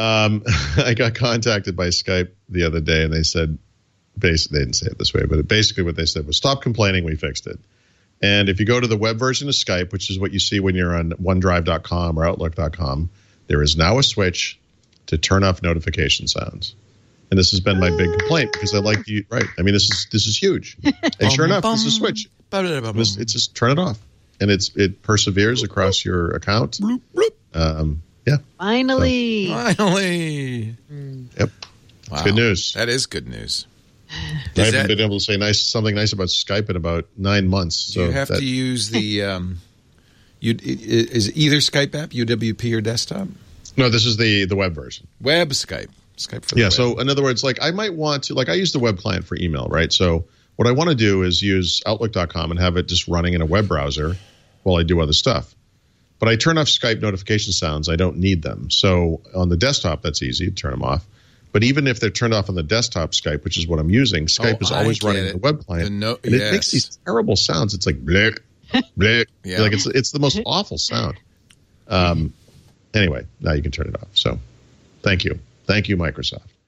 I got contacted by Skype the other day, and they said, basically, they didn't say it this way, but basically what they said was, stop complaining, we fixed it. And if you go to the web version of Skype, which is what you see when you're on OneDrive.com or Outlook.com, there is now a switch to turn off notification sounds. And this has been my big complaint because I like you. Right. I mean, this is huge. And sure enough, this is a switch. It's just turn it off. And it perseveres across your account. Yeah. Finally. Yep. Wow. It's good news. That is good news. I haven't been able to say something nice about Skype in about 9 months. So you have to use the is either Skype app UWP or desktop? No, this is the web version. Web Skype. Skype for the web. So in other words, like I might want to, like I use the web client for email, right? So what I want to do is use Outlook.com and have it just running in a web browser while I do other stuff. But I turn off Skype notification sounds. I don't need them. So on the desktop, that's easy to turn them off. But even if they're turned off on the desktop Skype, which is what I'm using, Skype is always running the web client. And it makes these terrible sounds. It's like bleh, bleh. Yeah. Like it's the most awful sound. Anyway, now you can turn it off. So thank you. Thank you, Microsoft.